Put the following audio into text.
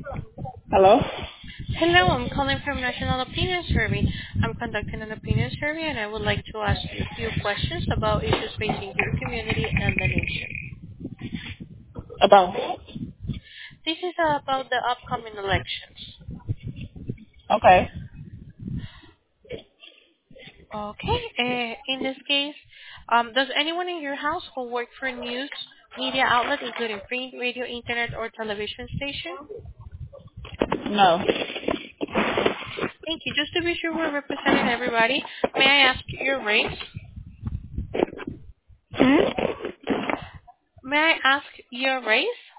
Hello? Hello, I'm calling from National Opinion Survey. I'm conducting an opinion survey and I would like to ask you a few questions about issues facing your community and the nation. About This is about the upcoming elections. okay. Okay, in this case, does anyone in your household work for news media outlet, including print, radio, internet, or television station? No. Thank you. Just to be sure we're representing everybody, may I ask your race? Hmm? May I ask your race?